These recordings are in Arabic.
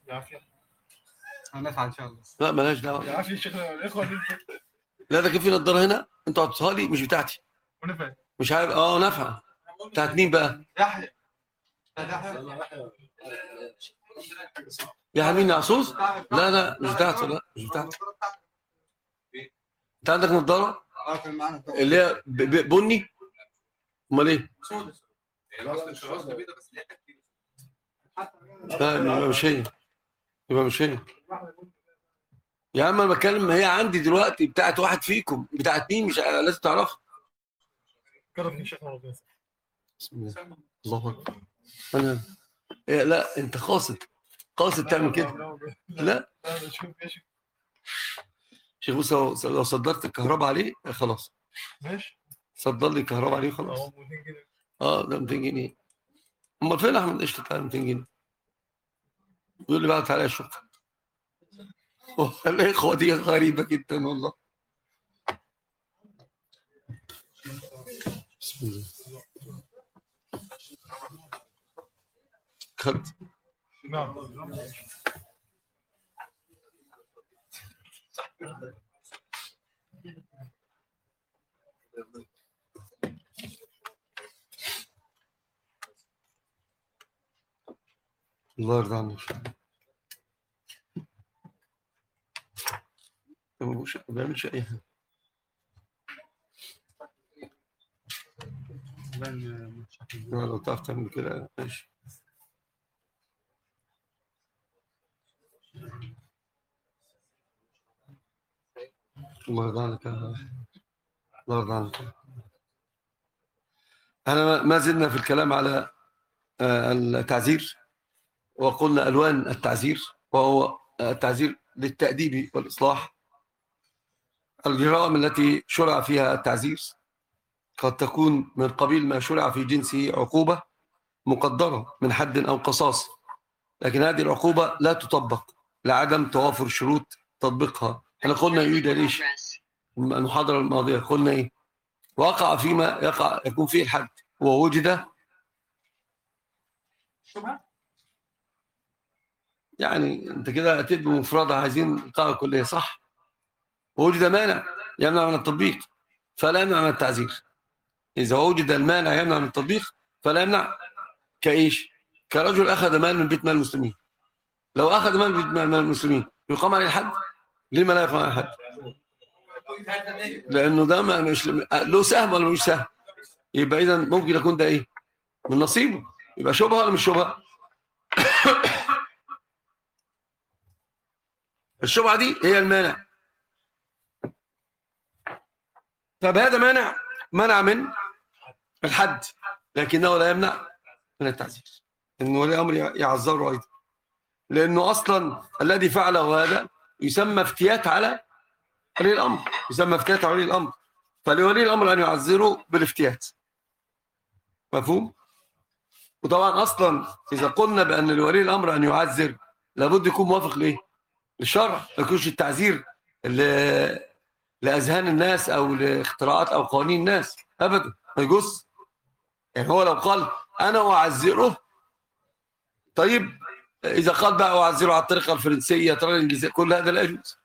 العافيه. هنفعل ان شاء الله. لا مالهاش دعوه. العافيه يا شيخنا الاخوه. لا ده كان في نضاره هنا انتوا حطيتوها لي مش بتاعتي. ونفع. مش عارف نافعه. بتاعت مين بقى؟ يحيى. يا مين عصوص؟ لا لا مش بتاعته، لا مش بتاعته. انت عندك نضاره؟ كان معانا اللي هي بني؟ امال ايه؟ لا يبقى مش هي. يبقى مش هي. يا عم انا بتكلم، هي عندي دلوقتي بتاعت واحد فيكم، بتاعت مين مش لازم تعرفها. كرم شيخنا ربنا. بسم الله. الله اكبر. انا إيه؟ لا انت قاصد تعمل كده. لا شيخ بص، لو صدرت الكهرباء عليه خلاص. ماشي. صدر لي الكهرباء عليه خلاص. ده 200 جنيه. امال فين احمد قشطه بتاع 200 جنيه؟ يقول لي بقى تعالى اشوف. الاخوه دي غريبه جدا والله. بسم الله. خد. نعم. الله يرضى عنك. ما بيعملش اي حاجه. لو تعرف تعمل كده ماشي. الله يرضى عنك. الله يرضى عنك. احنا ما زلنا في الكلام على التعزير، وقلنا الوان التعزير، وهو التعزير للتأديب والإصلاح. الجرائم التي شرع فيها التعزير قد تكون من قبيل ما شرع في جنسه عقوبة مقدرة من حد أو قصاص، لكن هذه العقوبة لا تطبق لعدم توافر شروط تطبيقها. احنا قلنا يريد ليش المحاضرة الماضية قلنا ايه؟ وقع فيما يكون فيه الحد ووجد يعني انت كده اتيت بمفردة عايزين القاعدة كلية صح؟ ووجد مانع يمنع من التطبيق فلا يمنع من التعزير. إذا وجد المانع يمنع من التطبيق فلا يمنع. كإيش؟ كرجل أخذ مال من بيت مال المسلمين. لو أخذ مال من بيت مال المسلمين يقام عليه الحد؟ لما لا يقام عليه الحد؟ لأنه ده مش له سهم ولا مش سهم. يبقى إذا ممكن يكون ده إيه؟ من نصيبه. يبقى شبهة ولا مش شبهة؟ الشبهة دي هي المانع. فبهذا منع من الحد، لكنه لا يمنع من التعزير. إن ولي أمر يعذره أيضا، لأنه أصلا الذي فعله هذا يسمى افتيات على ولي الأمر. يسمى افتيات على ولي الأمر، فلولي الأمر أن يعذره بالافتيات. مفهوم؟ وطبعا أصلا إذا قلنا بأن لولي الأمر أن يعذر لابد يكون موافق لإيه؟ للشرع. ما يكونش التعذير لأذهان الناس أو لاختراعات أو قوانين الناس أبدا، ما يجوز. يعني هو لو قال أنا أعذره، طيب إذا قال بقى أعذره على الطريقة الفرنسية الطريقة الإنجليزية كل هذا لا يجوز.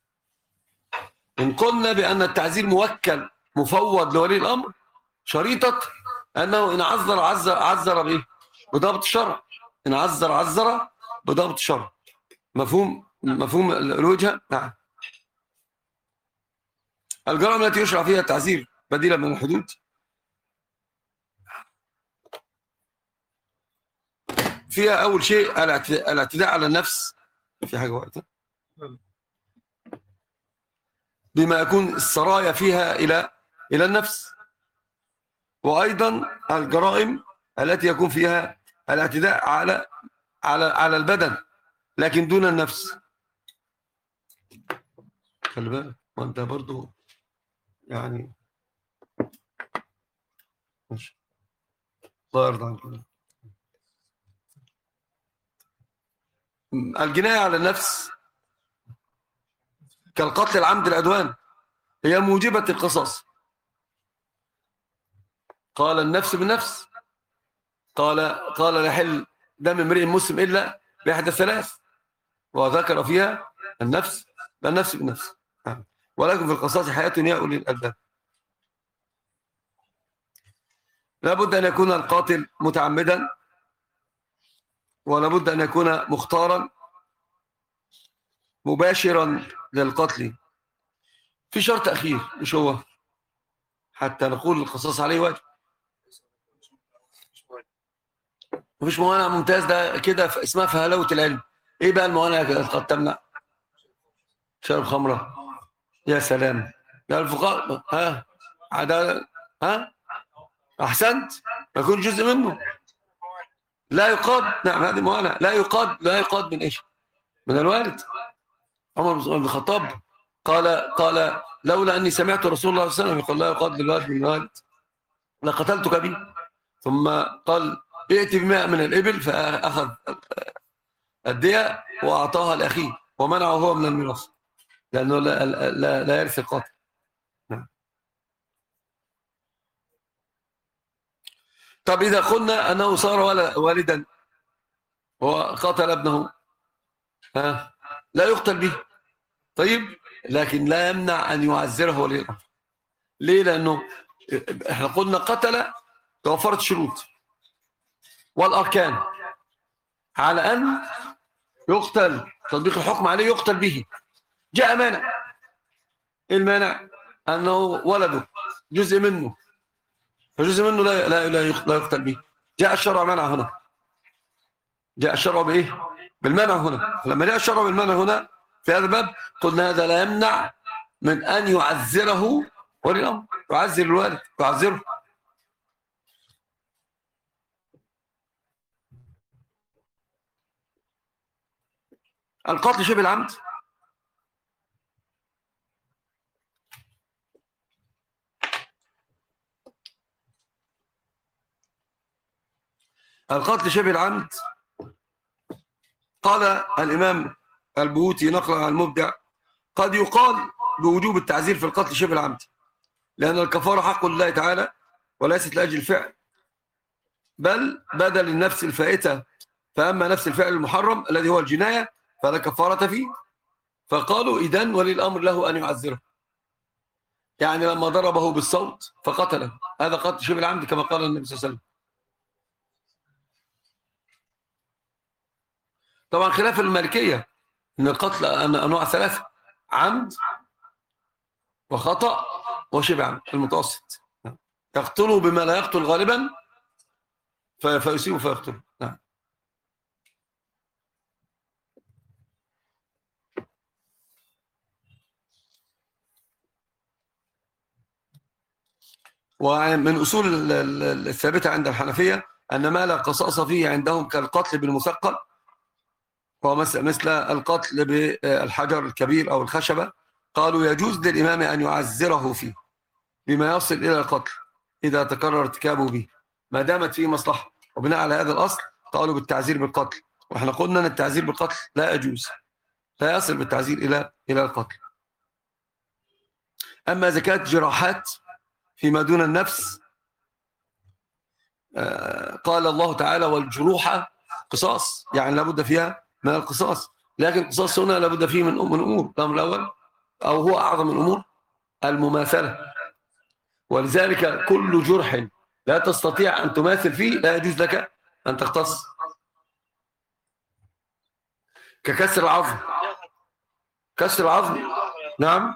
إن قلنا بأن التعذير موكل مفوض لولي الأمر شريطة أنه إن عذر بإيه؟ بضابط الشرع. إن عذر بضابط الشرع. مفهوم الوجهة؟ نعم. الجرائم التي يشرع فيها التعذير بديلا من الحدود فيها أول شيء الاعتداء على النفس. في حاجة وقتها بما يكون السرايا فيها إلى النفس، وأيضا الجرائم التي يكون فيها الاعتداء على البدن لكن دون النفس. خلي بالك وانت برضو يعني ماشي. الله يرضى عنك. الجناية على النفس كالقتل العمد العدوان هي موجبة القصاص. قال النفس بالنفس، قال لا يحل دم امرئ مسلم إلا بإحدى ثلاث: وذكر فيها النفس بالنفس بالنفس. ولكن في القصاص حياة يا أولي الألباب. لابد أن يكون القاتل متعمدا، ولابد أن يكون مختارا مباشرا للقتل. في شرط أخير مش هو، حتى نقول القصاص عليه واجب. مفيش موانع. ممتاز، ده كده اسمها فهلوة العلم. ايه بقى الموانع اللي قد تمنع؟ شرب خمرة. يا سلام يا الفقراء. ها عدالة. ها احسنت. ما يكون جزء منه لا يقاد. نعم هذه موانع. لا يقاد من ايش؟ من الوالد. عمر بن الخطاب قال لولا اني سمعت رسول الله صلى الله عليه وسلم يقول لا يقاد للوالد من الوالد لقتلتك به. ثم قال ائت ب100 من الإبل، فأخذ الدية وأعطاها لأخيه ومنعه هو من الميراث لأنه لا يرث القاتل. نعم. طب إذا قلنا أنه صار والدا وقتل ابنه، لا يقتل به. طيب، لكن لا يمنع أن يعزره ولي الأمر. ليه؟ لأنه احنا قلنا قتل توفرت شروط والأركان على أن يقتل، تطبيق الحكم عليه يقتل به. جاء مانع. إيه المانع؟ أنه ولده جزء منه، فجزء منه لا يقتل به. جاء الشرع منع هنا. جاء الشرع بإيه؟ بالمنع هنا. لما جاء الشرع بالمنع هنا في هذا الباب قلنا هذا لا يمنع من أن يعزره ولي الأمر. يعزر الوالد، يعزره. القتل شبه العمد القتل شبه العمد قال الإمام البهوتي نقلا عن المبدع قد يقال بوجوب التعزير في القتل شبه العمد، لأن الكفارة حق لله تعالى وليست لأجل الفعل، بل بدل النفس الفائتة. فأما نفس الفعل المحرم الذي هو الجناية فلا كفارة فيه. فقالوا إذن ولي الأمر له أن يعزره. يعني لما ضربه بالصوت فقتله، هذا قتل شبه العمد كما قال النبي صلى الله عليه وسلم. طبعا خلاف المالكية أن القتل أنواع ثلاثة: عمد وخطأ وشبه عمد المتوسط. يقتله بما لا يقتل غالبا فيصيبه فيقتله. نعم. ومن أصول الثابتة عند الحنفية أن ما لا قصاص فيه عندهم كالقتل بالمثقل، وهو مثل القتل بالحجر الكبير أو الخشبة. قالوا يجوز للإمام أن يعزره فيه بما يصل إلى القتل إذا تكرر ارتكابه به ما دامت فيه مصلحة. وبناء على هذا الأصل قالوا بالتعزير بالقتل. وإحنا قلنا أن التعزير بالقتل لا يجوز، لا يصل بالتعزير إلى القتل. أما إذا كانت جراحات فيما دون النفس قال الله تعالى والجروح قصاص، يعني لابد فيها من القصاص. لكن القصاص هنا لابد فيه من أمور. الأمر الأول أو هو أعظم الأمور المماثلة. ولذلك كل جرح لا تستطيع أن تماثل فيه لا يجوز لك أن تقتص، ككسر العظم. كسر العظم. نعم.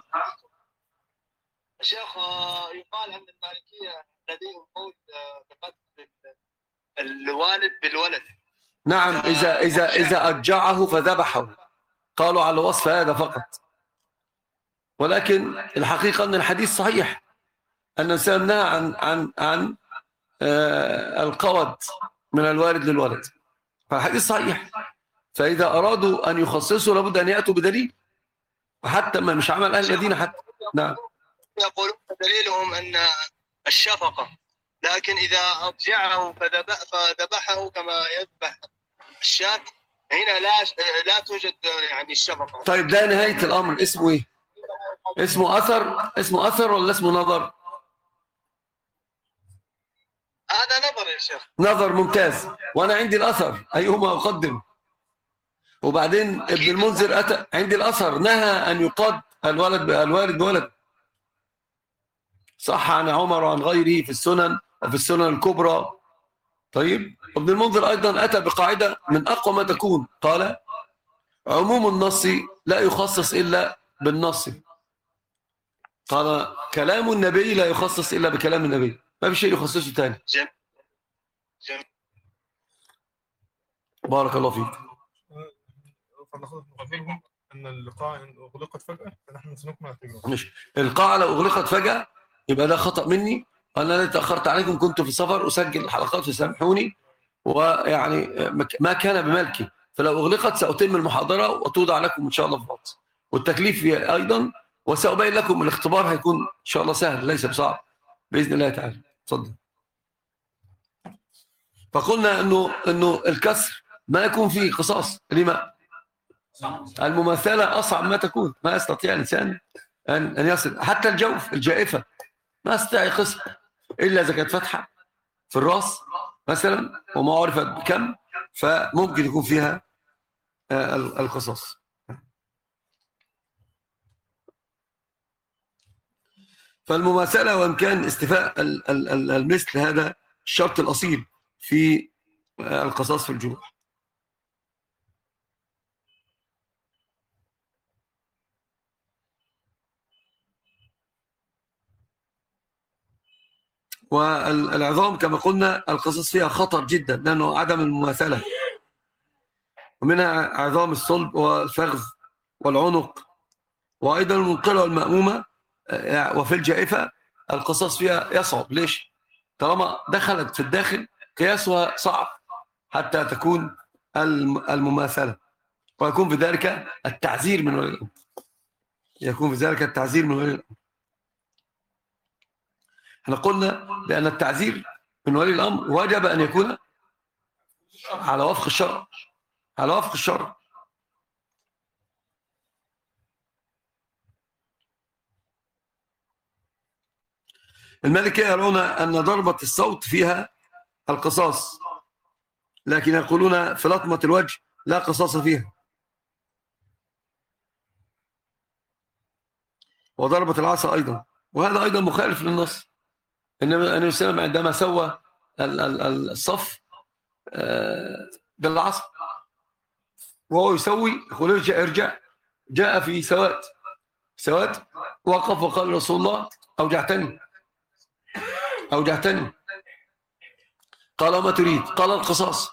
شيخ، يقال عند المالكية لديهم قول بقتل الوالد بالولد. نعم، إذا أرجعه فذبحه قالوا على وصف هذا فقط. ولكن الحقيقة أن الحديث صحيح أن الإنسان نهى عن القود من الوالد للولد، فالحديث صحيح. فإذا أرادوا أن يخصصوا لابد أن يأتوا بدليل، وحتى ما مش عمل أهل المدينة حتى. نعم. يقولون دليلهم أن الشفقة، لكن إذا أضجعه فذبحه كما يذبح الشاة هنا لا توجد يعني الشفقة. طيب ده نهاية الأمر. اسمه إيه؟ اسمه أثر ولا اسمه نظر؟ هذا نظر يا شيخ. نظر. ممتاز. وأنا عندي الأثر، أيهما أقدم؟ وبعدين ابن المنذر أتى عندي الأثر نهى أن يقاد الوالد بولد، صح عن عمر وعن غيره في السنن وفي السنن الكبرى. طيب ابن المنذر أيضا أتى بقاعدة من أقوى ما تكون، قال عموم النص لا يخصص إلا بالنص. قال كلام النبي لا يخصص إلا بكلام النبي، ما في شيء يخصصه تاني. بارك الله فيك. نخبرهم أن اللقاء إن أغلقت فجأة فنحن سنكمل التجربة. مش القاعة لو أغلقت فجأة يبقى ده خطأ مني، أنا تأخرت عليكم، كنت في السفر أسجل الحلقات فسامحوني، ويعني ما كان بملكي، فلو أغلقت سأتم المحاضرة وتوضع لكم إن شاء الله في وقت، والتكليف أيضا، وسأبين لكم الاختبار هيكون إن شاء الله سهل ليس بصعب بإذن الله تعالى. تفضل. فقلنا إنه الكسر ما يكون فيه قصاص. لما؟ المماثلة أصعب ما تكون، ما يستطيع الإنسان أن يصل حتى الجوف الجائفة ما يستطيع يقص إلا إذا كانت فتحة في الرأس مثلا وما عرفت بكم، فممكن يكون فيها القصاص. فالمماثلة وإن كان استيفاء المثل هذا الشرط الأصيل في القصاص في الجروح. والعظام كما قلنا القصاص فيها خطر جدا لأنه عدم المماثلة، ومنها عظام الصلب والفخذ والعنق، وأيضا المنقلة والمأمومة، وفي الجائفة القصاص فيها يصعب. ليش؟ طالما دخلت في الداخل قياسها صعب حتى تكون المماثلة، ويكون في ذلك التعزير من ولي الأمر، يكون في ذلك التعزير من ولي الأمر. احنا قلنا بأن التعزير من ولي الأمر وجب أن يكون على وفق الشرع، على وفق الشرع. المالكية يرون أن ضربة الصوت فيها القصاص، لكن يقولون في لطمة الوجه لا قصاص فيها. وضربة العصا أيضا، وهذا أيضا مخالف للنص. إنما النبي صلى الله عليه وسلم عندما سوى الصف بالعصا وهو يسوي يقول ارجع، جاء في سواد وقف وقال رسول الله أوجعتني. قال ما تريد؟ قال القصاص.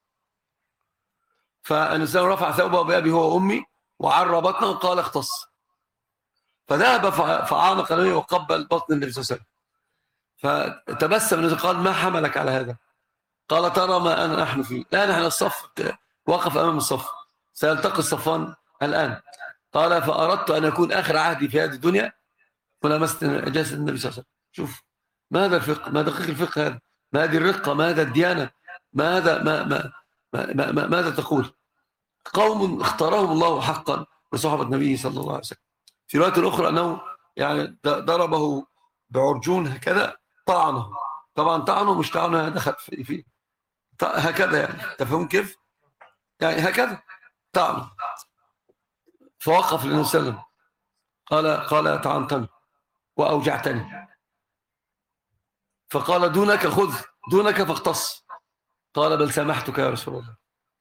فالإنسان رفع ثوبه بأبي هو وأمي وعر بطنه وقال اختص، فذهب فعانق النبي وقبل بطن النبي صلى الله عليه وسلم، فتبسم النبي قال ما حملك على هذا؟ قال ترى ما نحن فيه الآن، نحن الصف وقف أمام الصف سيلتقي الصفان الآن. قال فأردت أن يكون آخر عهدي في هذه الدنيا ولمست جسد النبي صلى الله عليه وسلم. شوف ما هذا الفقه، ما دقيق الفقه هذا، ما هذه الرقة، ما هذا الديانة، ماذا تقول؟ قوم اختارهم الله حقا لصحبة النبي صلى الله عليه وسلم. في رواية الأخرى أنه يعني ضربه بعرجون هكذا، طعنه، طبعا طعنه مش طعنه دخل فيه هكذا، يعني تفهم كيف؟ يعني هكذا طعنه. فوقف للنبي صلى الله عليه وسلم قال طعنتني وأوجعتني، فقال دونك خذ، دونك فاقتص. قال بل سامحتك يا رسول الله.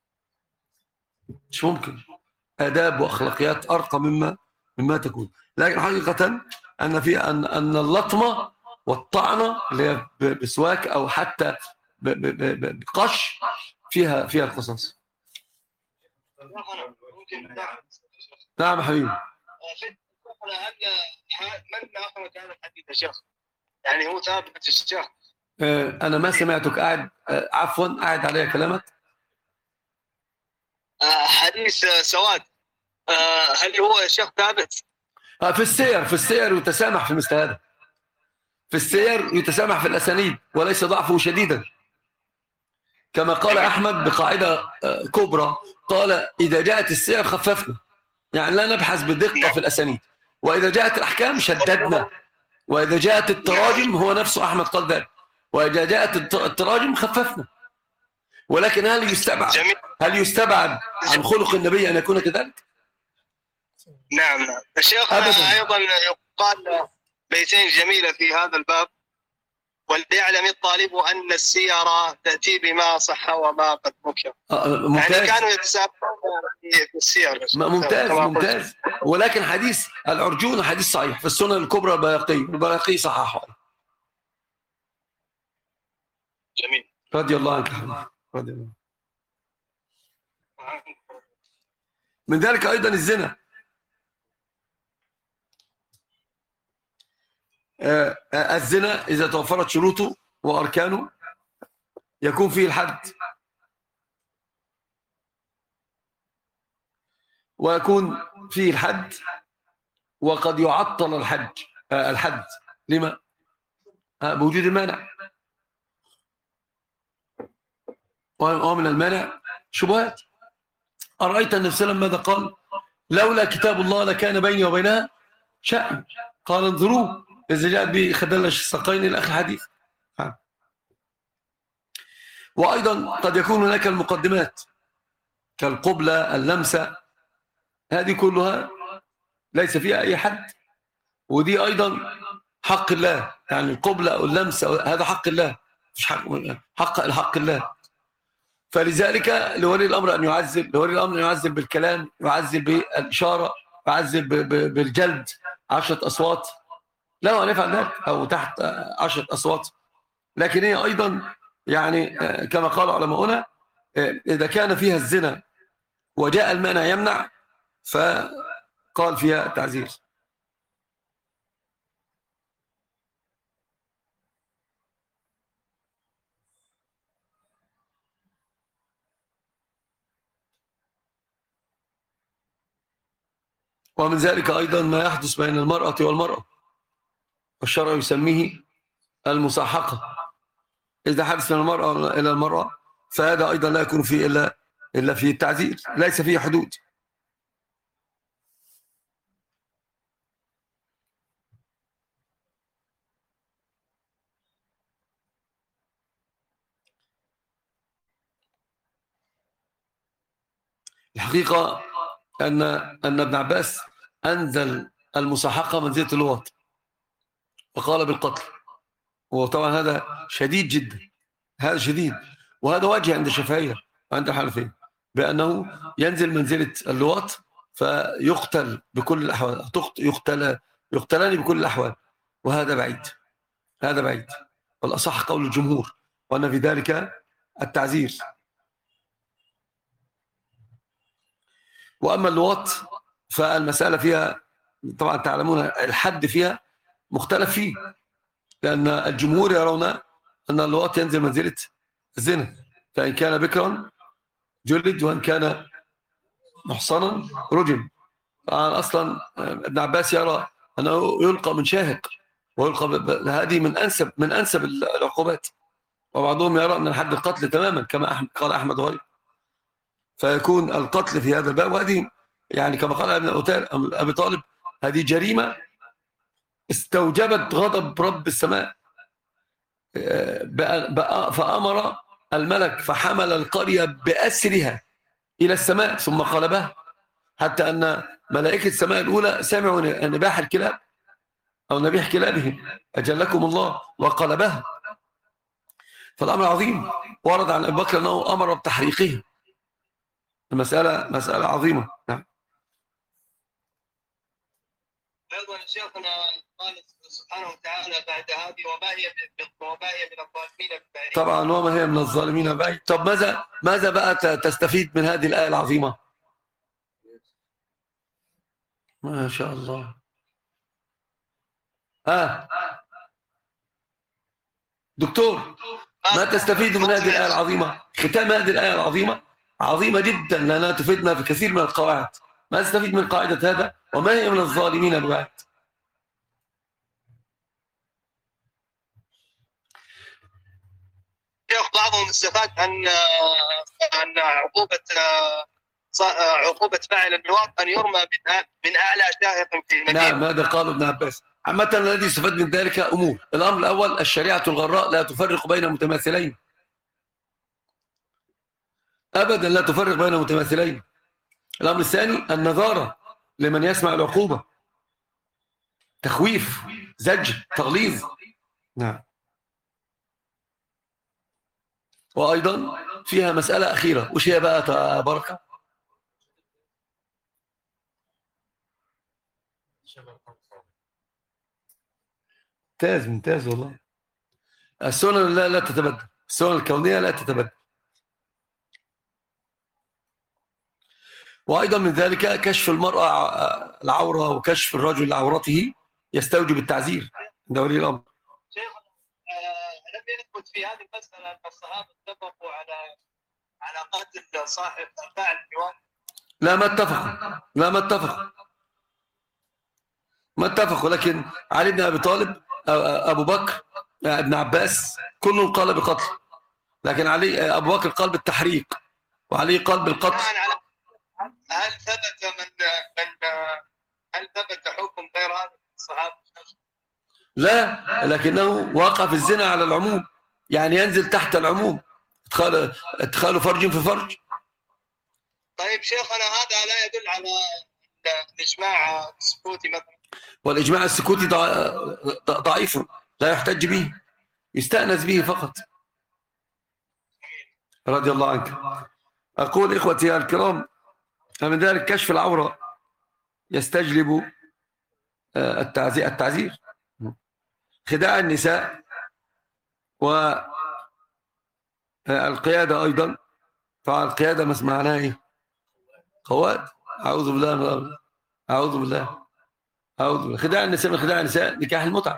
مش ممكن آداب وأخلاقيات أرقى مما تكون. لكن حقيقة أن اللطمة والطعنة اللي هي بسواك أو حتى بقش فيها القصاص. نعم حبيبي. من أخرج هذا الحديث يا شيخ؟ يعني هو ثابت الشيخ؟ أنا ما سمعتك، قاعد عفوا قاعد علي كلامك. حديث سواد هل هو يا شيخ ثابت؟ في السير يتسامح في مثل هذا، في السير يتسامح في الأسانيد وليس ضعفه شديدا، كما قال أحمد بقاعدة كبرى، قال إذا جاءت السير خففنا، يعني لا نبحث بدقة في الأسانيد، وإذا جاءت الأحكام شددنا، وإذا جاءت التراجم هو نفسه أحمد قال ذلك، وإذا جاءت التراجم خففنا. ولكن جميل. هل يستبعد عن خلق النبي أن يكون كذلك؟ نعم. الشيخ أيضا يقال بيتين جميلة في هذا الباب: وليعلم الطالب أن السير تأتي بما صح وما قد نكر. يعني كانوا يتسابقون في السير. ممتاز. ولكن حديث العرجون حديث صحيح في السنن الكبرى البيهقي صححه. جميل. رضي الله عنك رضي الله. من ذلك أيضا الزنا. الزنا إذا توفرت شروطه وأركانه يكون فيه الحد، ويكون فيه الحد وقد يعطل الحد لما؟ بوجود المانع، ومن المانع شبهات. أرأيت النبي صلى الله عليه وسلم ماذا قال؟ لولا كتاب الله لكان بيني وبينها شأن. قال انظروا إذا جاءت بخدل الساقين إلى آخر الحديث. وأيضا قد يكون هناك المقدمات كالقبلة، اللمسة، هذه كلها ليس فيها أي حد، ودي أيضا حق الله. يعني القبلة أو اللمسة هذا حق الله، مش حق الله. فلذلك لولي الأمر أن يعذب بالكلام، يعذب بالإشارة، يعذب بالجلد 10 أصوات، لا أن يفعل ذلك، أو تحت 10 أصوات. لكن هي أيضا يعني كما قال علماؤنا إذا كان فيها الزنا وجاء المانع يمنع فقال فيها تعزير. ومن ذلك أيضا ما يحدث بين المرأة والمرأة، والشرع يسميه المصاحقة. إذا حدث من المرأة إلى المرأة فهذا أيضا لا يكون فيه إلا فيه التعزير، ليس فيه حدود. الحقيقة أن ابن عباس أنزل المصاحقة منزلة اللواط وقال بالقتل، وطبعا هذا شديد جدا، هذا شديد، وهذا واجه عند الشافعية وعند الحنفية بأنه ينزل منزلة اللواط فيقتل بكل الأحوال، يقتلان بكل الأحوال، وهذا بعيد. والأصح قول الجمهور وأن في ذلك التعزير. وأما اللواط فالمسألة فيها طبعا تعلمون الحد فيها مختلف فيه، لأن الجمهور يرون أن اللواط ينزل منزلة الزنا، فإن كان بكرا جلد وإن كان محصنا رجم. أصلا ابن عباس يرى أنه يلقى من شاهق، ويلقى هذه من أنسب العقوبات. وبعضهم يرى أن حد القتل تماما كما قال أحمد غير، فيكون القتل في هذا الباب. وهذه يعني كما قال ابن أبي طالب هذه جريمة استوجبت غضب رب السماء، فأمر الملك فحمل القرية بأسرها إلى السماء ثم قلبها، حتى أن ملائكة السماء الأولى سمعوا نباح الكلاب أو نبيح كلابهم أجلكم الله وقلبها. فالأمر عظيم. ورد عن أبي بكر أنه أمر بتحريقها. مسألة عظيمة. نعم. أيضا شيخنا قال سبحانه وتعالى بعد هذه وما هي من الظالمين ببعيد. طبعا وما هي من الظالمين ببعيد. طب ماذا بقى تستفيد من هذه الآية العظيمة؟ ما شاء الله. دكتور، ما تستفيد من هذه الآية العظيمة؟ ختام هذه الآية العظيمة عظيمة جدا لأنها تفيدنا في كثير من القواعد. ما تستفيد من قاعدة هذا وما هي من الظالمين ببعيد؟ بعضهم استفاد أن عقوبة فاعل اللواط أن يرمى من أعلى شاهق في المدينة. نعم، هذا قال ابن عباس. عامة الذي يستفاد من ذلك أمور. الأمر الأول الشريعة الغراء لا تفرق بين المتماثلين. أبدا لا تفرق بين متماثلين. الأمر الثاني النظارة لمن يسمع العقوبة، تخويف، زجر، تغليظ. نعم. وأيضا فيها مسألة أخيرة، وش هي بقى بركة؟ ممتاز والله. السنن لا تتبدل، السنن الكونية لا تتبدل. وأيضا من ذلك كشف المرأة العورة وكشف الرجل لعورته يستوجب التعزير عند ولي الأمر. شيخ، لم يثبت في هذه المسألة أن الصحابة اتفقوا على قتل صاحب فاعل الجوار؟ لا، ما اتفقوا، لكن علي بن أبي طالب، أبو بكر، ابن عباس، كلهم قال بقتل، لكن أبو بكر قال بالتحريق وعلي قال بالقتل. هل ثبت حكم غير هذا الصحابة؟ لا، لكنه وقع في الزنا على العموم، يعني ينزل تحت العموم، ادخال فرج في فرج. طيب شيخنا، هذا لا يدل على الإجماع السكوتي مثلا؟ والإجماع السكوتي ضعيف، لا يحتج به، يستأنس به فقط. رضي الله عنك. أقول إخوتي الكرام، من ذلك كشف العورة يستجلب التعزير، خداع النساء، والقيادة أيضا. فالقيادة معناها إيه؟ خوات. أعوذ بالله. خداع النساء من خداع النساء نكاح المتعة.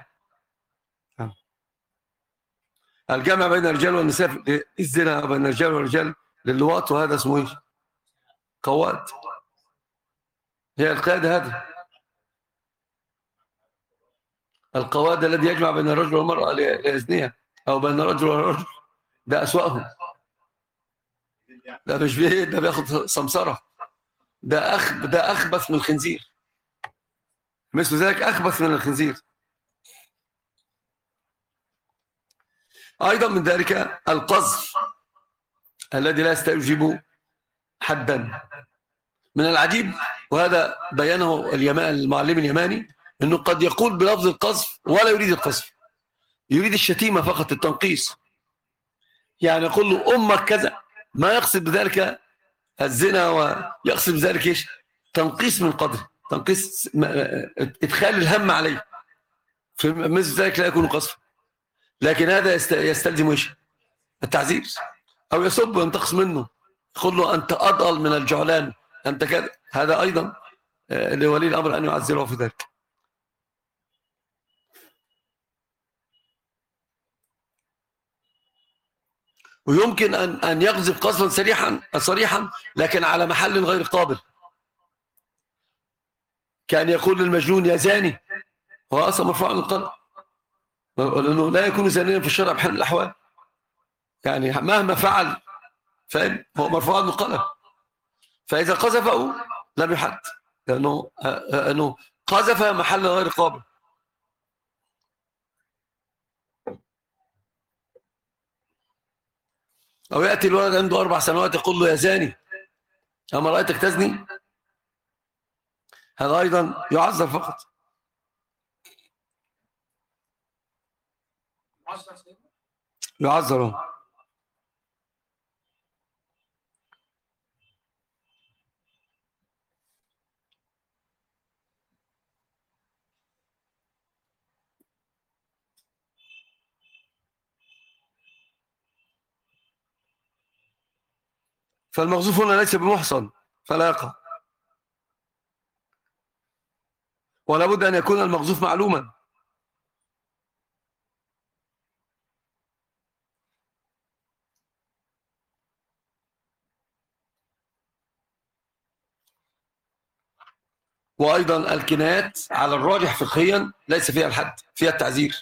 الجمع بين الرجال والنساء الزنا بين الرجال والرجال للواط، وهذا اسمه إيه؟ قوات. هي القيادة، هذه القواد الذي يجمع بين الرجل والمرأة لإذنها، أو بين الرجل والرجل، ده أسوأهم. ده مش ده بياخد سمسرة، ده أخبث من الخنزير، مثل ذلك أخبث من الخنزير. أيضا من ذلك القذف الذي لا يستوجب حدا. من العجيب، وهذا بيانه المعلم اليماني، أنه قد يقول بلفظ القذف ولا يريد القذف، يريد الشتيمة فقط، التنقيص. يعني يقول له أمك كذا، ما يقصد بذلك الزنا، ويقصد بذلك إيش؟ تنقيص من قدره، تنقيص، إدخال الهم عليه، في مثل ذلك لا يكون قذف. لكن هذا يستلزم إيش؟ التعزير. أو يسب وينتقص منه، يقول له أنت أضل من الجعلان، أنت كذا. هذا أيضا لولي الأمر أن يعزره في ذلك. ويمكن أن يقذف قذفا صريحا لكن على محل غير قابل، كان يقول للمجنون يا زاني، هو أصلا مرفوع عن القلم، لأنه لا يكون زانيا في الشرع بحال الأحوال، يعني مهما فعل، فاهم، هو مرفوع عن القلم. فإذا قذفه لم يحد، لأنه قذف محل غير قابل. أو يأتي الولد عنده 4 سنوات يقول له يا زاني، أما رأيتك تزني، هذا أيضا يعذر فقط. يعذر. فالمغزوف هنا ليس بمحصن فلا يقع، ولا بد أن يكون المغزوف معلوما. وأيضا الكنايات على الراجح فقهيا ليس فيها الحد، فيها التعزير.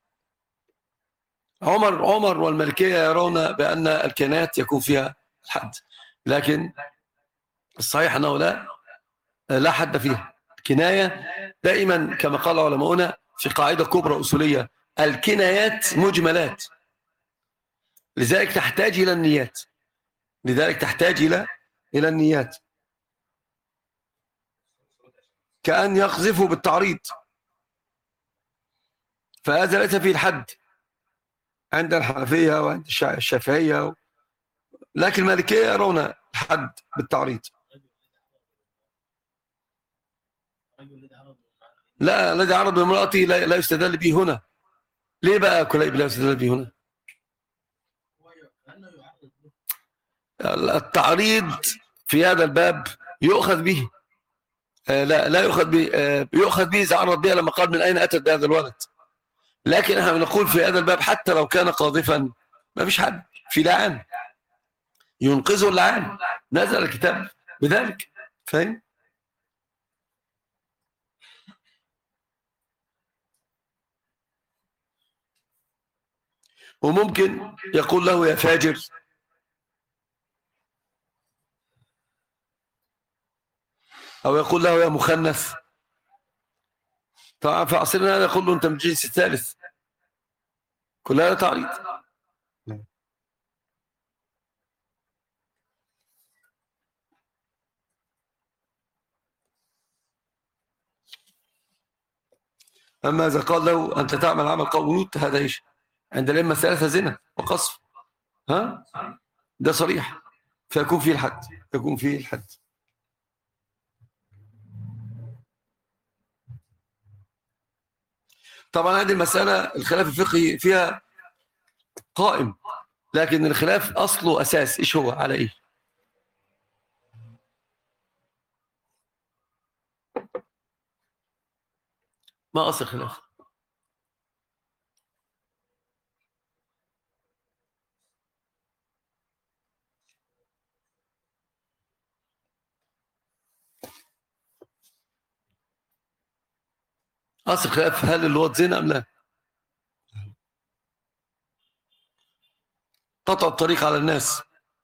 عمر والمالكية يرون بأن الكنايات يكون فيها الحد، لكن الصحيح أنه لا حد فيها. الكناية دائما كما قال علماؤنا في قاعدة كبرى أصولية، الكنايات مجملات، لذلك تحتاج إلى النيات. لذلك تحتاج إلى النيات، كأن يقذفوا بالتعريض، فهذا ليس فيه الحد عند الحنفية وعند الشافعية، لكن المالكية يرون الحد بالتعريض. لا، الذي عرض بامرأته لا يستدل به هنا. ليه بقى كليب لا يستدل به هنا؟ التعريض في هذا الباب يؤخذ به، لا يؤخذ به، يؤخذ به إذا عرض بها لما قال من أين أتت بهذا الولد. لكن احنا بنقول في هذا الباب حتى لو كان قاذفا ما فيش حد في لعان ينقذه اللعان، نزل الكتاب بذلك. فاهم؟ وممكن يقول له يا فاجر، أو يقول له يا مخنث. طبعا في عصرنا هذا يقول له أنت من الجنس الثالث، كلها تعريض. أما إذا قال له أنت تعمل عمل قوم لوط، هذا إيش؟ عند الأئمة الثلاثة زنا وقصف، ها؟ ده صريح، فيكون فيه الحد، يكون فيه الحد. طبعا هذه المسألة الخلاف الفقهي فيها قائم، لكن الخلاف أصله أساس إيش هو على إيه؟ ما أصل الخلاف؟ أصل الخلاف هل اللواط زنا أم لا؟ قطع الطريق على الناس،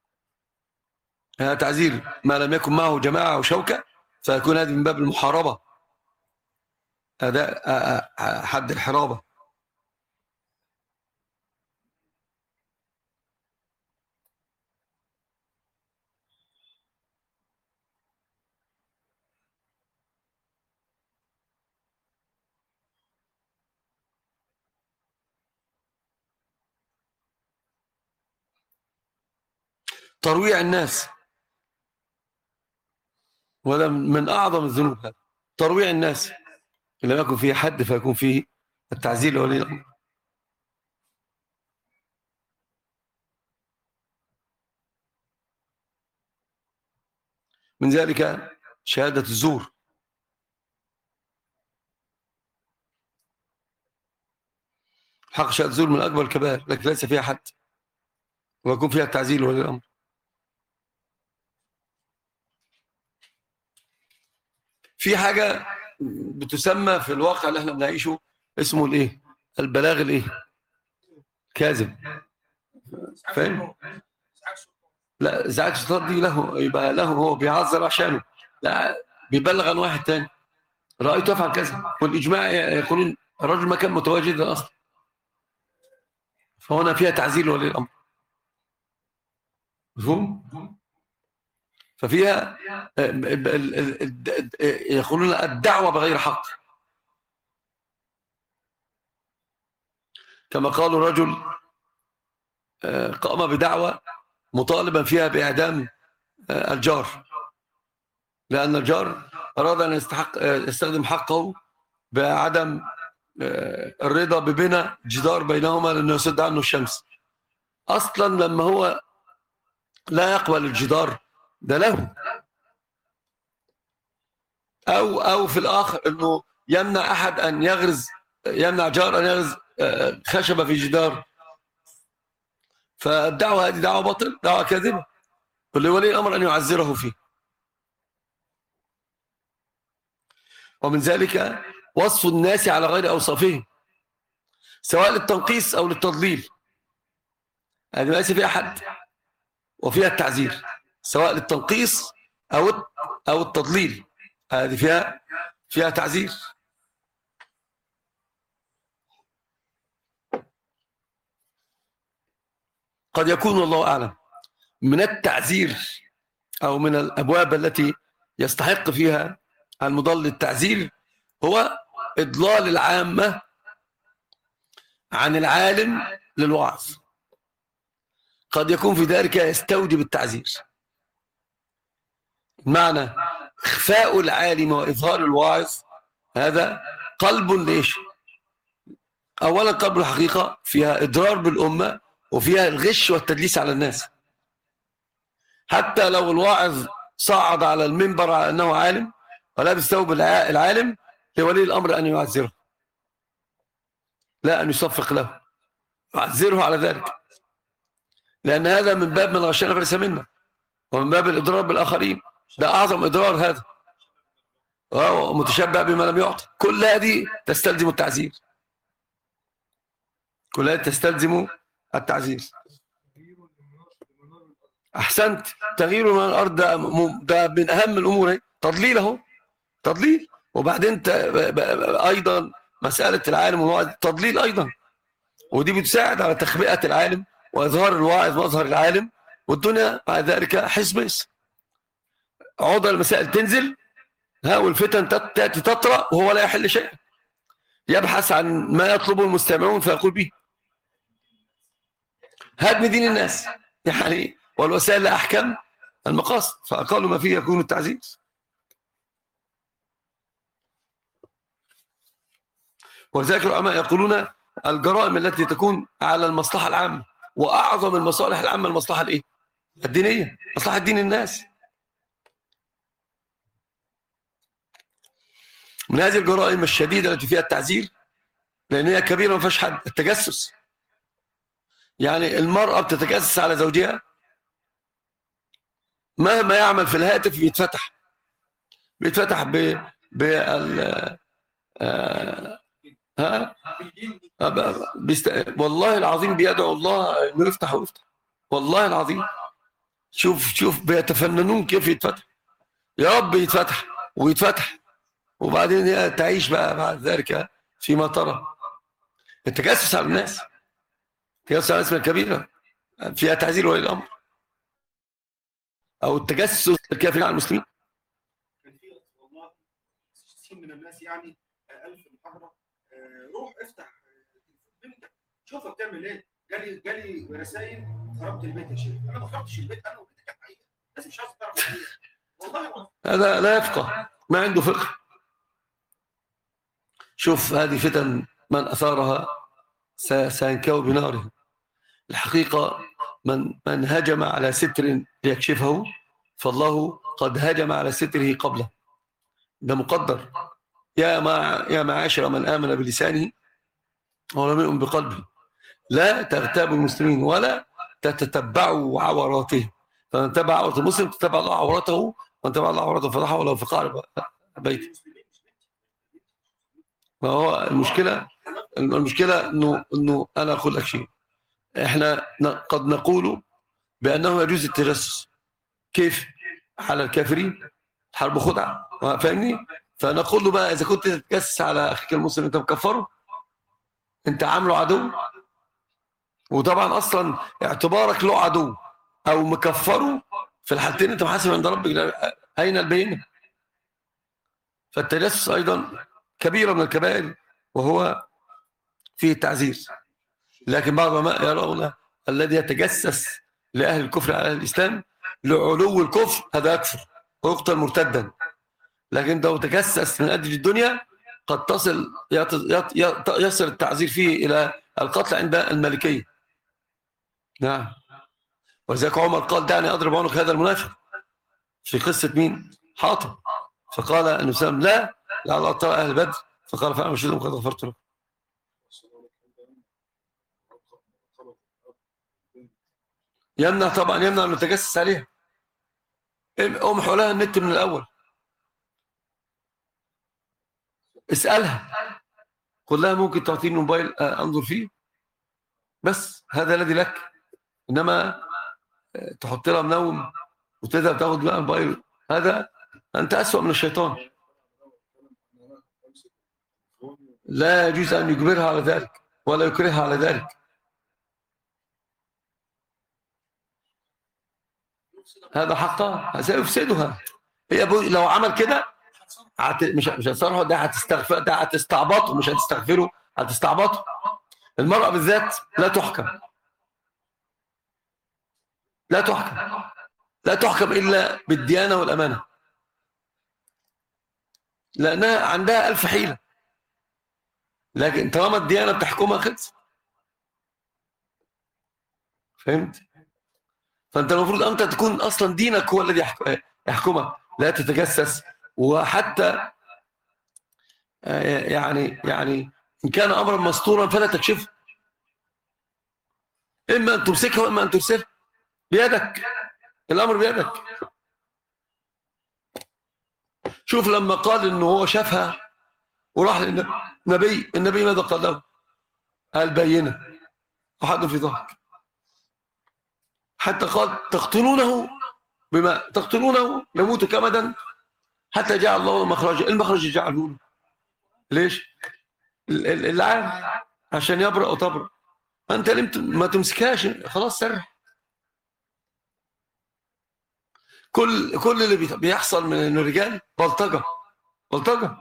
تعزير ما لم يكن معه جماعة وشوكة، فيكون هذه من باب المحاربة، أداء حد الحرابة. ترويع الناس، وهذا من أعظم الذنوب، هذا ترويع الناس. إن لم يكن فيه حد فيكون فيه التعزير لولي الأمر. من ذلك شهادة الزور، حق شهادة الزور من أكبر الكبائر، لكن ليس فيها حد ويكون فيها التعزير لولي الأمر. في حاجة بتسمى في الواقع اللي احنا بنعيشه اسمه الايه؟ البلاغ الايه؟ كاذب. فاهم؟ لا، ازعاج السلطات دي له، يبقى له هو بيعذر عشانه، لا بيبلغ عن واحد تاني رأيته يفعل كذا، والإجماع يقولون الرجل ما كان متواجدا أصلا، فهنا فيها تعزير ولي الأمر. مفهوم؟ ففيها يقولون الدعوة بغير حق، كما قالوا رجل قام بدعوة مطالبا فيها بإعدام الجار، لأن الجار أراد أن يستخدم حقه بعدم الرضا ببناء جدار بينهما لأنه يسد عنه الشمس. أصلا لما هو لا يقبل الجدار ده له، أو في الآخر أنه يمنع أحد أن يغرز، يمنع جار أن يغرز خشبة في جدار، فالدعوة هذه دعوة باطل، دعوة كاذبة، ولولي الأمر أن يعزره فيه. ومن ذلك وصف الناس على غير أوصافهم، سواء للتنقيص أو للتضليل، هذه ليس فيها حد وفيها التعزير، سواء للتنقيص أو التضليل، هذه فيها تعزير. قد يكون والله أعلم من التعزير أو من الأبواب التي يستحق فيها المضل التعزير هو إضلال العامة عن العالم للوعظ. قد يكون في ذلك يستوجب التعزير، معنى إخفاء العالم وإظهار الواعظ هذا قلب ليش؟ أولا قلب الحقيقة فيها إضرار بالأمة وفيها الغش والتدليس على الناس. حتى لو الواعظ صعد على المنبر على أنه عالم ولابس ثوب العالم، لولي الأمر أن يعذره، لا أن يصفق له، يعذره على ذلك، لأن هذا من باب من غشنا فليس منا، ومن باب الإضرار بالآخرين. ده أعظم إضرار هذا، متشبع بما لم يعطى. كل هذه تستلزم التعزير، كل هذه تستلزم التعزير. أحسنت، تغيير من الأرض ده من أهم الأمور، تضليله، تضليل. وبعدين أيضا مسألة العالم والواعظ تضليل أيضا، ودي بتساعد على تخبئة العالم وإظهار الواعظ مظهر العالم، والدنيا مع ذلك حسبس. عوض المسائل تنزل، والفتن تأتي تطرأ وهو لا يحل شيئا، يبحث عن ما يطلبه المستمعون فيقول به. هدم دين الناس يعني، والوسائل لا أحكم المقاصد، فأقل ما فيه يكون التعزير. ولذلك العلماء يقولون الجرائم التي تكون على المصلحة العامة، وأعظم المصالح العامة المصلحة الإيه؟ الدينية، مصلحة دين الناس. من هذه الجرائم الشديدة التي فيها التعزير، لأن هي كبيرة ما فيهاش حد، التجسس. يعني المرأة بتتجسس على زوجها، مهما يعمل في الهاتف بيتفتح والله العظيم بيدعو الله انه يفتح ويفتح، والله العظيم. شوف بيتفننون كيف يتفتح، يا رب يتفتح ويتفتح، وبعدين هي تعيش بقى بعد ذلك فيما ترى. التجسس على الناس، التجسس على الناس كبيرة فيها تعزير ولي الأمر، أو التجسس الكافرين على المسلمين. كان في والله من الناس يعني 1000 محاضرة، روح افتح بنتك شوفها بتعمل ايه. جالي رسائل خربت البيت يا شيخ. انا ما خربتش البيت، انا وبيتك الحقيقه، الناس مش عايزه تعرف الحقيقه والله. هذا لا يفقه، ما عنده فقه. شوف هذه فتن من أثارها سينكو بناره. الحقيقة من هجم على ستر ليكشفه، فالله قد هجم على ستره قبله، ده مقدر. يا معاشر من آمن بلسانه ولم يؤمن بقلبه، لا تغتابوا المسلمين ولا تتتبعوا عوراتهم، فمن تبع عورة المسلم تتبع الله عورته، ومن تبع الله عورته فضحه ولو في قعر بيته. ما هو المشكلة انه انا اقول لك شيء، احنا قد نقول بانه يجوز التجسس. كيف؟ على الكافرين، حرب خدعة، فاهمني؟ فنقول له بقى اذا كنت تتجسس على اخيك المسلم انت مكفره، انت عامله عدو، وطبعا اصلا اعتبارك له عدو او مكفره في الحالتين انت محاسب عند ربك، اين البينه؟ فالتجسس ايضا كبيره من الكبائر وهو فيه التعزير. لكن بعض العلماء يرون الذي يتجسس لاهل الكفر على اهل الاسلام لعلو الكفر هذا يكفر ويقتل مرتدا، لكن لو تجسس من اجل الدنيا قد يصل التعزير فيه الى القتل عند المالكيه. نعم، ولذلك عمر قال دعني اضرب عنق هذا المنافق في قصه مين؟ حاطب. فقال النبي صلى الله عليه وسلم لا لعل اطلع اهل بدر، فقال فانا مشهد قد غفرت له. يمنع طبعا، يمنع انه يتجسس عليها. امحوا لها النت من الاول، اسالها، قل لها ممكن تعطيني موبايل انظر فيه، بس هذا الذي لك. انما تحط لها منوم وتذهب تاخذ لها موبايل، هذا انت اسوأ من الشيطان. لا يجوز ان يجبرها على ذلك ولا يكرهها على ذلك. هذا حقها سيفسدها. هي لو عمل كده مش هتصرفه، ده هتستغفر، ده هتستعبطه، مش هتستغفره، هتستعبطه. المرأة بالذات لا تحكم، لا تحكم، لا تحكم إلا بالديانة والأمانة، لأنها عندها ألف حيلة، لكن طالما الديانة بتحكمها خلص. فهمت؟ فأنت المفروض أنت تكون أصلا دينك هو الذي يحكمك، لا تتجسس. وحتى يعني إن كان أمرا مستورا فلا تكشفه، إما أن تمسكه وإما أن ترسله، بيدك، الأمر بيدك. شوف لما قال إنه هو شافها وراح للنبي، النبي ماذا قال له؟ قال بينه وحد في ظهرك، حتى قال تقتلونه بما تقتلونه يموت كمدا حتى جعل الله مخرجا. المخرج جعله له. ليش؟ العام عشان يبرأ وتبرأ. أنت لم ما تمسكهاش، خلاص سرح. كل اللي بيحصل من الرجال بلطجة، بلطجة.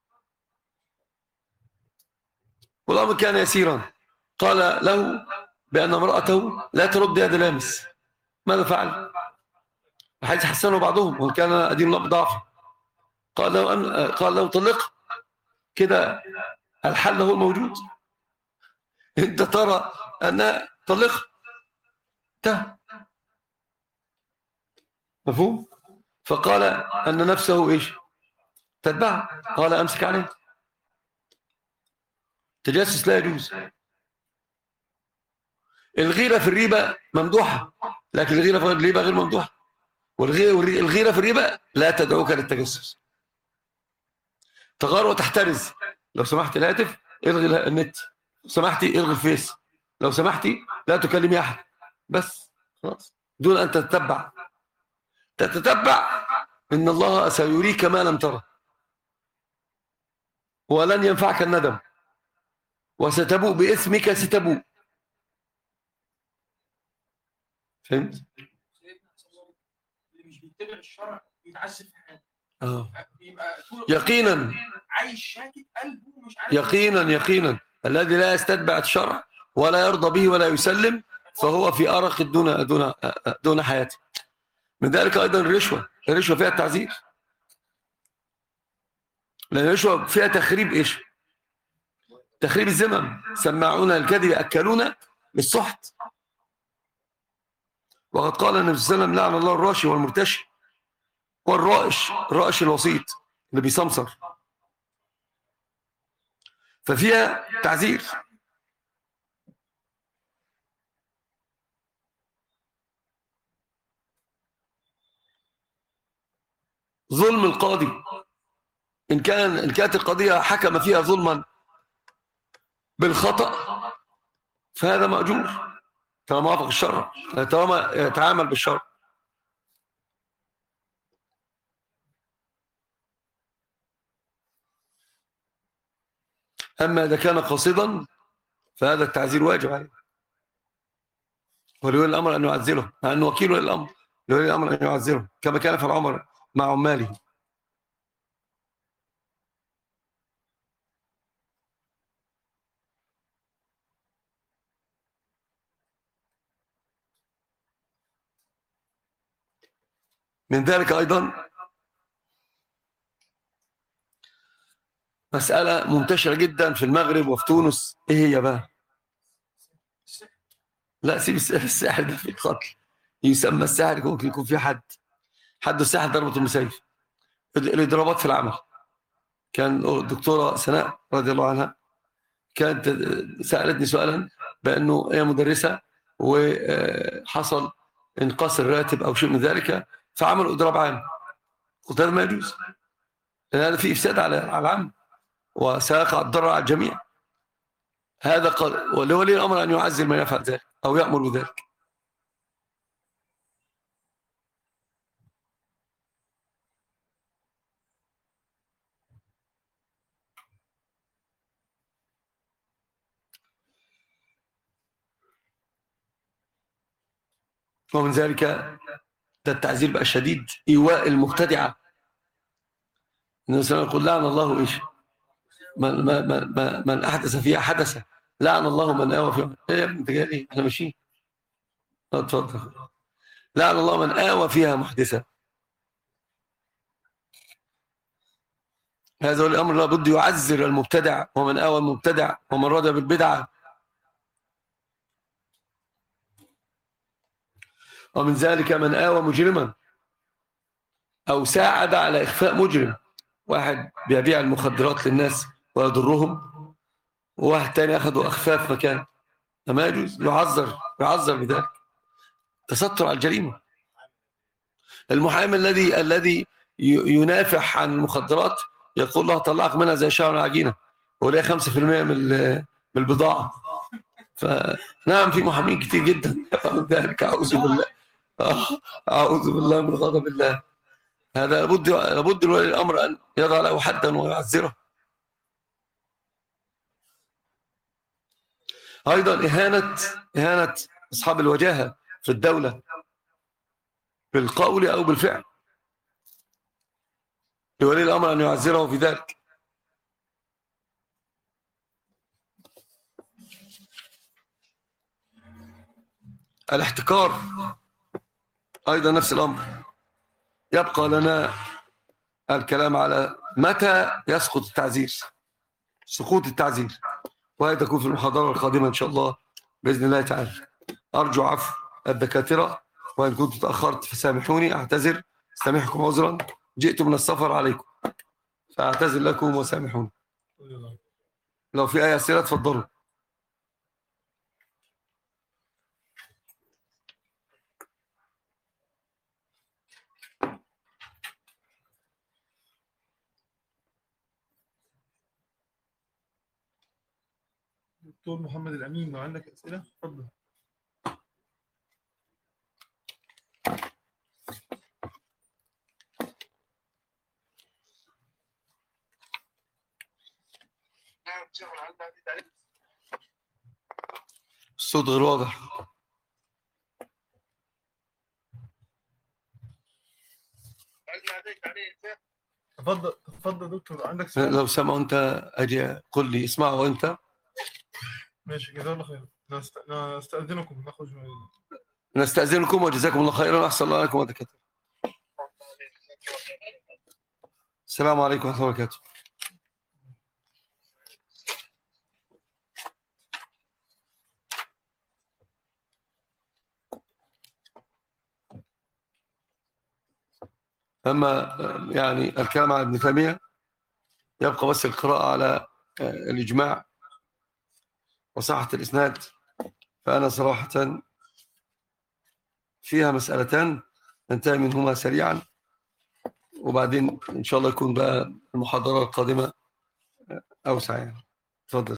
والأمر كان يسيرا. قال له بأن امرأته لا ترد يد لامس. ماذا فعل؟ حيث حسنوا بعضهم وإن كان أدين الله بضعف. قال له طلق. كده الحل هو موجود. انت ترى أن طلق مفهوم؟ فقال أن نفسه إيش؟ تتبع. قال أمسك عليه. تجسس لا يجوز. الغيرة في الريبة ممدوحة، لكن الغيرة في الريبة غير ممدوحة. والغيرة في الريبة لا تدعوك للتجسس. تغار وتحترز. لو سمحت الهاتف الغي النت، لو سمحتي الغي الفيس، لو سمحتي لا تكلمي أحد، بس خلاص، دون أن تتتبع إن الله سيريك ما لم ترى، ولن ينفعك الندم، وستبوء باسمك ستبوء. فهمت؟ اللي مش بيتبع الشرع بيتعذب في حياته. بيبقى يقينا عايش شاكك قلبه مش عارف. يقينا الذي لا يستتبع الشرع ولا يرضى به ولا يسلم فهو في أرق دون حياته. من ذلك أيضا الرشوة فيها التعزير، لأن الرشوة فيها تخريب إيش؟ تخريب الزمن. سماعون الكذب أكلون بالسحت. وقد قال النبي صلى الله عليه وسلم لعن الله الراشي والمرتشي الرائش الوسيط اللي بيسمسر. ففيها تعزير. ظلم القاضي إن كانت القضية حكم فيها ظلما بالخطأ فهذا مأجور طالما وافق الشرع، طالما يتعامل بالشرع. أما إذا كان قاصدا فهذا التعزير واجب عليه، ولولي الأمر أن يعزله، مع أنه وكيل ولي الأمر، لولي الأمر أن يعزله كما كان في العمر مع عماله. من ذلك أيضا مسألة منتشرة جدا في المغرب وفي تونس. إيه هي بقى؟ لا سيب الساحر ده في القتل. يسمى الساحر ممكن يكون في حد الساحر ضربة المسيف. الإضرابات في العمل. كان الدكتورة سناء رضي الله عنها كانت سألتني سؤالا بأنه هي مدرسة وحصل انقاص الراتب أو شيء من ذلك فعملوا إضراب عام. قلت هذا ما يجوز، لأن هذا فيه إفساد على العام وسيقع الضرر على الجميع. هذا قال ولولي الأمر أن يعزل من يفعل ذلك أو يأمر بذلك. ومن ذلك ده التعذير بقى شديد، إيواء المبتدعة. النبي صلى الله عليه وسلم يقول لعن الله إيش من أحدث فيها حدثا، لعن الله من آوى فيها. إيه يا ابني أنت جاي ليه؟ إحنا ماشيين. اتفضل. لعن الله من آوى فيها محدثا. هذا هو الأمر لابد يعذر المبتدع ومن آوى المبتدع ومن رضى بالبدعة. ومن ذلك من آوى مجرما أو ساعد على إخفاء مجرم. واحد بيبيع المخدرات للناس ويضرهم، وواحد تاني أخذوا أخفاف مكان، فما يجوز، يعذر بذلك، تستر على الجريمة. المحامي الذي ينافح عن المخدرات يقول له طلعك منها زي شعر العجينة وليه 5% من البضاعة. فنعم في محامين كتير جدا يفعلون ذلك. أعوذ بالله، أعوذ بالله من غضب الله. هذا لابد لولي الأمر أن يضع له حدا ويعذره. أيضا إهانة أصحاب الوجاهة في الدولة بالقول أو بالفعل، لولي الأمر أن يعذره في ذلك. الاحتكار أيضا نفس الأمر. يبقى لنا الكلام على متى يسقط التعزير، سقوط التعزير، وهي تكون في المحاضرة القادمة إن شاء الله بإذن الله تعالى. أرجو عفو الدكاترة، وإن كنت تأخرت فسامحوني، أعتذر، سامحكم عذرا، جئت من السفر عليكم فأعتذر لكم وسامحوني. لو في أي أسئلة تفضلوا. دكتور محمد الأمين، لو عندك أسئلة اتفضل. الصوت غير واضح. تفضل دكتور، عندك سؤال؟ لو سمعوا أنت أجي قل لي اسمعوا أنت. ماشي، جزاه الله خير. نستأذنكم نخرج نستأذنكم وجزاكم الله خيرا، أحسن الله عليكم ودكاترة. السلام عليكم ورحمة الله وبركاته. أما يعني الكلام عن ابن تيمية يبقى بس القراءة على الإجماع وصحة الإسناد. فأنا صراحة فيها مسألتان ننتهي منهما سريعا، وبعدين إن شاء الله يكون بقى المحاضرة القادمة أوسع يعني. تفضل.